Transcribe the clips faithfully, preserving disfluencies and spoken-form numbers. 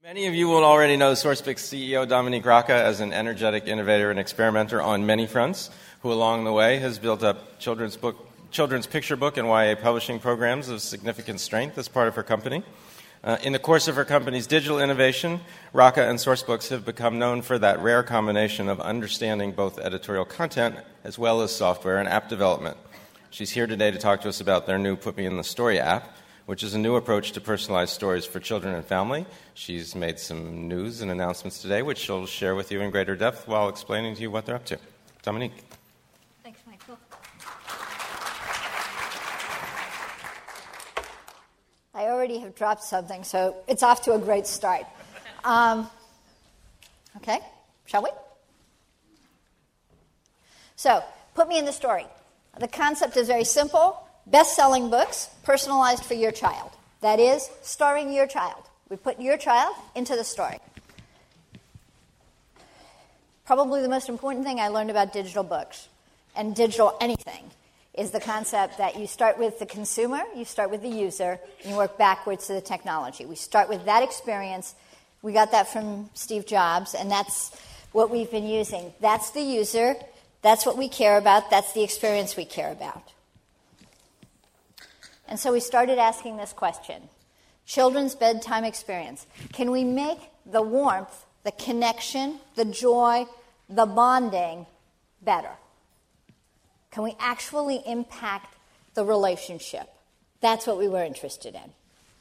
Many of you will already know SourceBook's C E O, Dominique Rocca, as an energetic innovator and experimenter on many fronts, who along the way has built up children's book, children's picture book and Y A publishing programs of significant strength as part of her company. Uh, in the course of her company's digital innovation, Rocca and SourceBooks have become known for that rare combination of understanding both editorial content as well as software and app development. She's here today to talk to us about their new Put Me in the Story app, which is a new approach to personalized stories for children and family. She's made some news and announcements today, which she'll share with you in greater depth while explaining to you what they're up to. Dominique. Thanks, Michael. I already have dropped something, so it's off to a great start. Um, okay, shall we? So, Put Me in the Story. The concept is very simple. Best-selling books personalized for your child. That is, starring your child. We put your child into the story. Probably the most important thing I learned about digital books and digital anything is the concept that you start with the consumer, you start with the user, and you work backwards to the technology. We start with that experience. We got that from Steve Jobs, and that's what we've been using. That's the user. That's what we care about. That's the experience we care about. And so we started asking this question. Children's bedtime experience. Can we make the warmth, the connection, the joy, the bonding better? Can we actually impact the relationship? That's what we were interested in.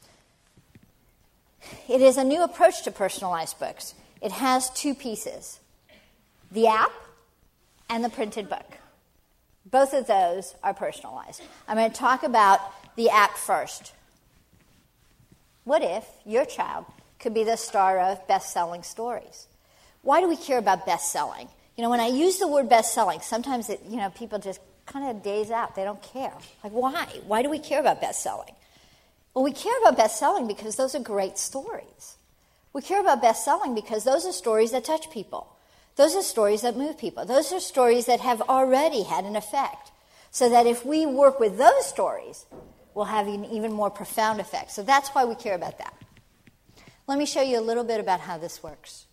It is a new approach to personalized books. It has two pieces, the app and the printed book. Both of those are personalized. I'm going to talk about the app first. What if your child could be the star of best-selling stories? Why do we care about best-selling? You know, when I use the word best-selling, sometimes it, you know, people just kind of daze out. They don't care. Like, why? Why do we care about best-selling? Well, we care about best-selling because those are great stories. We care about best-selling because those are stories that touch people. Those are stories that move people. Those are stories that have already had an effect. So that if we work with those stories, we'll have an even more profound effect. So that's why we care about that. Let me show you a little bit about how this works.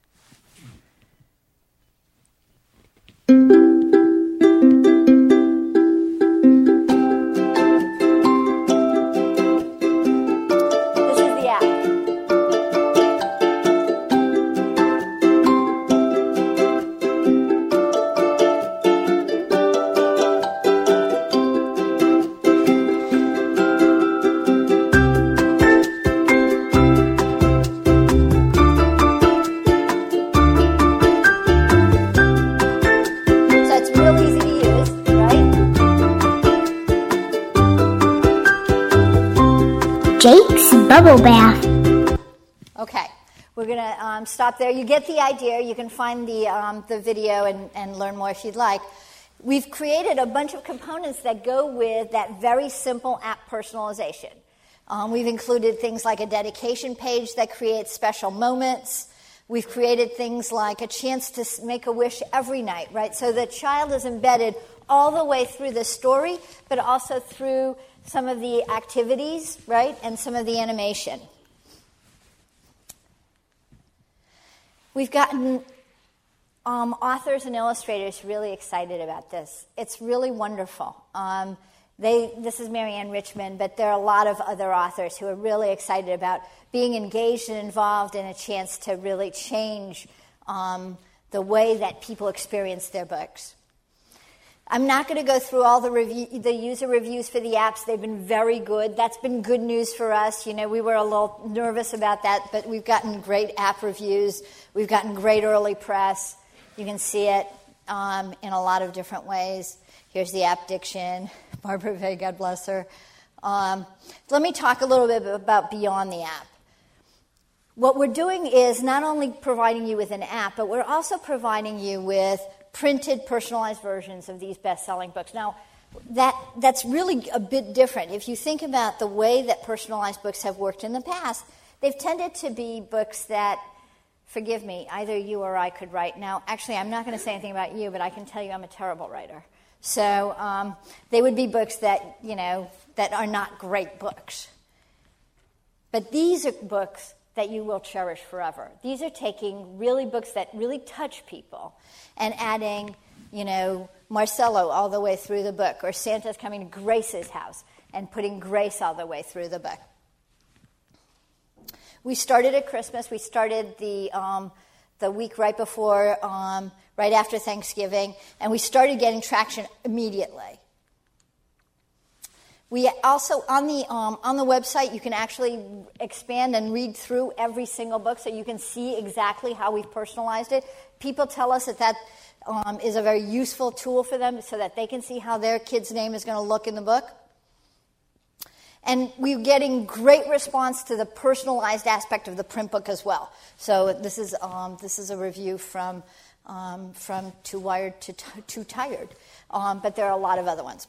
Jake's Bubble Bath. Okay, we're going to um, stop there. You get the idea. You can find the, um, the video and, and learn more if you'd like. We've created a bunch of components that go with that very simple app personalization. Um, we've included things like a dedication page that creates special moments. We've created things like a chance to make a wish every night, right? So the child is embedded all the way through the story, but also through some of the activities, right, and some of the animation. We've gotten um, authors and illustrators really excited about this. It's really wonderful. Um, they, this is Marianne Richmond, but there are a lot of other authors who are really excited about being engaged and involved in a chance to really change um, the way that people experience their books. I'm not going to go through all the review, the user reviews for the apps. They've been very good. That's been good news for us. You know, we were a little nervous about that, but we've gotten great app reviews. We've gotten great early press. You can see it um, in a lot of different ways. Here's the app diction. Barbara Vay, God bless her. Um, let me talk a little bit about beyond the app. What we're doing is not only providing you with an app, but we're also providing you with printed, personalized versions of these best-selling books. Now, that that's really a bit different. If you think about the way that personalized books have worked in the past, they've tended to be books that, forgive me, either you or I could write. Now, actually, I'm not going to say anything about you, but I can tell you I'm a terrible writer. So um, they would be books that, you know, that are not great books. But these are books that you will cherish forever. These are taking really books that really touch people and adding, you know, Marcello all the way through the book, or Santa's coming to Grace's house and putting Grace all the way through the book. We started at Christmas. We started the um, the week right before, um, right after Thanksgiving, and we started getting traction immediately. We also, on the um, on the website, you can actually expand and read through every single book so you can see exactly how we've personalized it. People tell us that that um, is a very useful tool for them so that they can see how their kid's name is going to look in the book. And we're getting great response to the personalized aspect of the print book as well. So this is um, this is a review from um, from Too Wired to t- Too Tired, um, but there are a lot of other ones.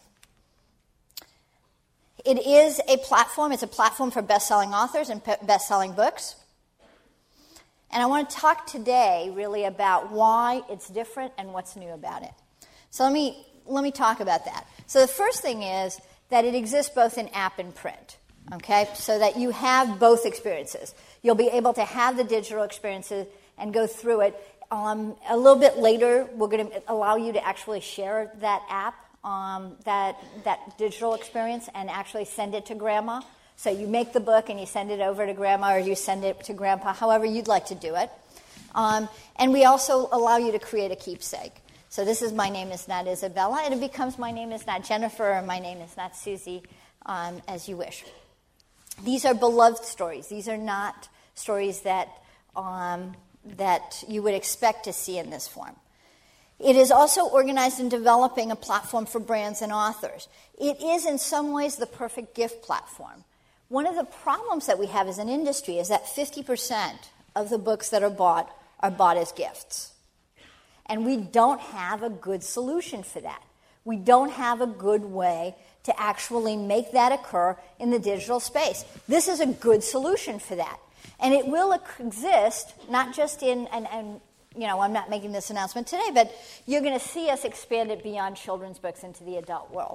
It is a platform. It's a platform for best-selling authors and pe- best-selling books. And I want to talk today really about why it's different and what's new about it. So let me let me talk about that. So the first thing is that it exists both in app and print, okay? So that you have both experiences. You'll be able to have the digital experiences and go through it. Um, a little bit later, we're going to allow you to actually share that app, um, that that digital experience, and actually send it to Grandma. So you make the book and you send it over to Grandma, or you send it to Grandpa, however you'd like to do it. Um, and we also allow you to create a keepsake. So this is My Name Is Not Isabella, and it becomes My Name Is Not Jennifer, or My Name Is Not Susie, um, as you wish. These are beloved stories. These are not stories that um, that you would expect to see in this form. It is also organized in developing a platform for brands and authors. It is in some ways the perfect gift platform. One of the problems that we have as an industry is that fifty percent of the books that are bought are bought as gifts. And we don't have a good solution for that. We don't have a good way to actually make that occur in the digital space. This is a good solution for that. And it will exist, not just in, and, and you know, I'm not making this announcement today, but you're going to see us expand it beyond children's books into the adult world.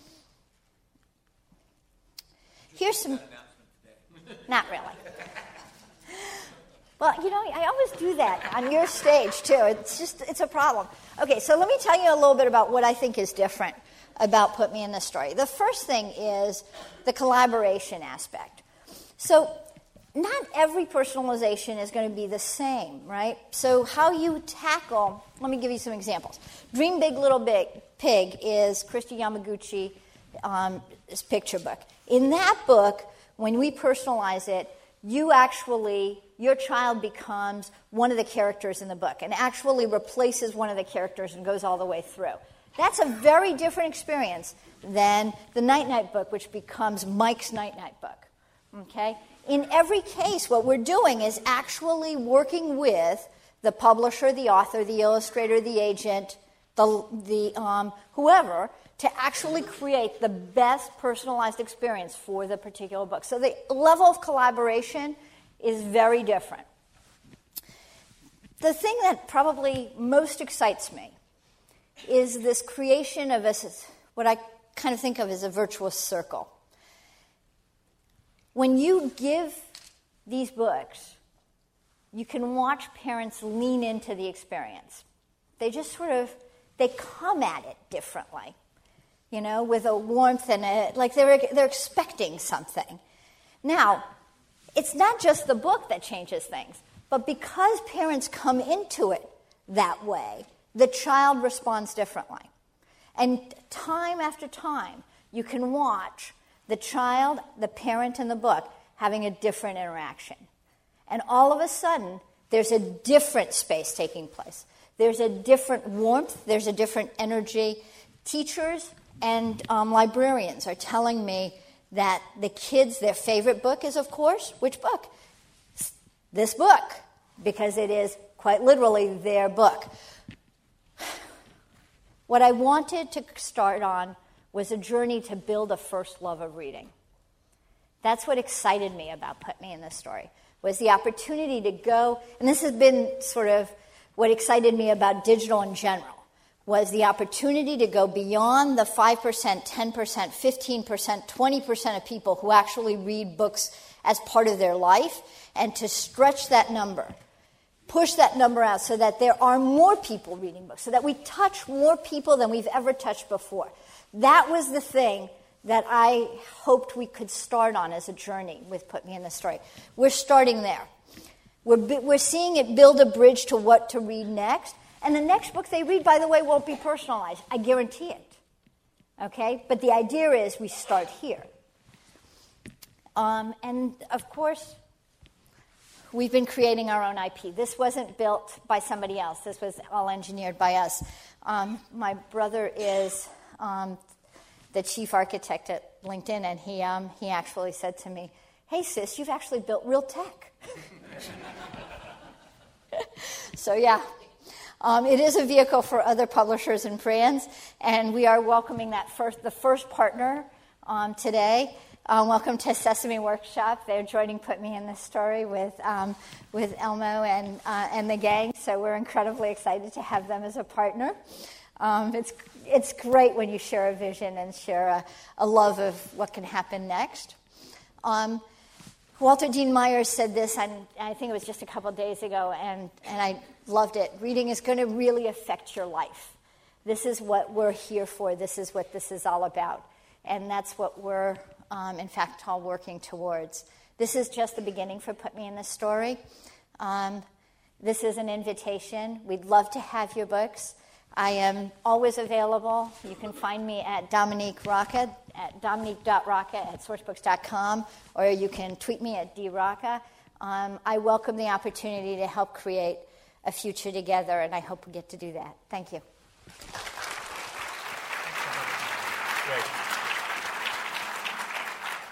Here's some... Not really. Well, you know, I always do that on your stage, too. It's just, it's a problem. Okay, so let me tell you a little bit about what I think is different about Put Me in the Story. The first thing is the collaboration aspect. So not every personalization is going to be the same, right? So how you tackle, let me give you some examples. Dream Big Little Big Pig is Christy Yamaguchi's um, picture book. In that book, when we personalize it, you actually, your child becomes one of the characters in the book and actually replaces one of the characters and goes all the way through. That's a very different experience than the Night Night book, which becomes Mike's Night Night book. Okay? In every case, what we're doing is actually working with the publisher, the author, the illustrator, the agent, the, the um, whoever, to actually create the best personalized experience for the particular book. So the level of collaboration is very different. The thing that probably most excites me is this creation of a, what I kind of think of as a virtuous circle. When you give these books, you can watch parents lean into the experience. They just sort of, they come at it differently. You know, with a warmth and a, like they're they're expecting something. Now, it's not just the book that changes things, but because parents come into it that way, the child responds differently. And time after time, you can watch the child, the parent, and the book having a different interaction. And all of a sudden, there's a different space taking place. There's a different warmth. There's a different energy. Teachers and um, librarians are telling me that the kids, their favorite book is, of course, which book? This book, because it is quite literally their book. What I wanted to start on was a journey to build a first love of reading. That's what excited me about Put Me in the Story, was the opportunity to go, and this has been sort of what excited me about digital in general, was the opportunity to go beyond the five percent, ten percent, fifteen percent, twenty percent of people who actually read books as part of their life, and to stretch that number, push that number out so that there are more people reading books, so that we touch more people than we've ever touched before. That was the thing that I hoped we could start on as a journey with Put Me in the Story. We're starting there. We're, we're seeing it build a bridge to what to read next. And the next book they read, by the way, won't be personalized. I guarantee it. Okay? But the idea is we start here. Um, and, of course, we've been creating our own I P. This wasn't built by somebody else. This was all engineered by us. Um, my brother is um, the chief architect at LinkedIn, and he um, he actually said to me, "Hey, sis, you've actually built real tech." So, yeah. Um, it is a vehicle for other publishers and brands, and we are welcoming that first, the first partner um, today. Um, welcome to Sesame Workshop. They're joining Put Me in the Story with um, with Elmo and uh, and the gang. So we're incredibly excited to have them as a partner. Um, it's it's great when you share a vision and share a, a love of what can happen next. Um, Walter Dean Myers said this, and I think it was just a couple of days ago, and, and I loved it. Reading is going to really affect your life. This is what we're here for. This is what this is all about. And that's what we're, um, in fact, all working towards. This is just the beginning for Put Me in the Story. Um, this is an invitation. We'd love to have your books. I am always available. You can find me at Dominique Rocca, at dominique dot rocca at sourcebooks dot com, or you can tweet me at drocca. Um, I welcome the opportunity to help create a future together, and I hope we get to do that. Thank you.